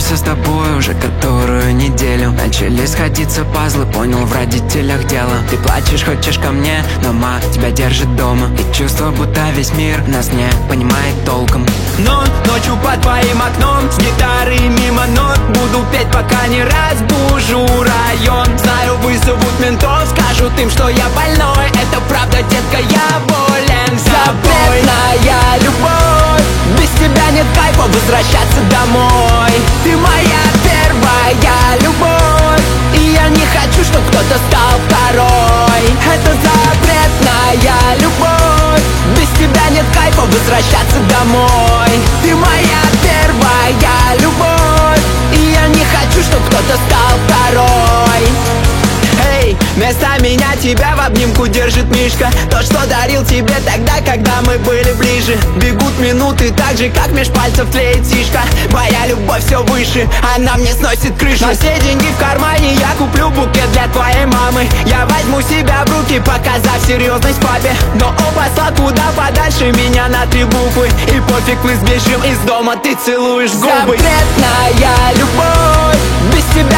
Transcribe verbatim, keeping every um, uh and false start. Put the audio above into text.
Видимся с тобой уже которую неделю. Начали сходиться пазлы, понял, в родителях дело. Ты плачешь, хочешь ко мне, но мать тебя держит дома. И чувство, будто весь мир нас не понимает толком. Но ночью под твоим окном с гитарой мимо нот буду петь, пока не разбужу район. Знаю, вызовут ментов, скажут им, что я больной. Это правда, детка, я болен собой. Запретная любовь, без тебя нет кайфа возвращаться домой. Ты моя первая любовь, и я не хочу, чтоб кто-то стал второй. Это запретная любовь, без тебя нет кайфа возвращаться домой. Ты моя первая любовь, и я не хочу, чтоб кто-то стал второй. Эй, вместо меня тебя в обнимку держит Мишка. То, что дарил тебе тогда, когда мы были ближе. Бегут минуты так же, как меж пальцев тлеет сишка. Моя любовь все выше, она мне сносит крышу. На все деньги в кармане я куплю букет для твоей мамы. Я возьму себя в руки, показав серьезность папе. Но он послал куда подальше меня на три буквы. И пофиг, мы сбежим из дома, ты целуешь губы. Запретная любовь, без тебя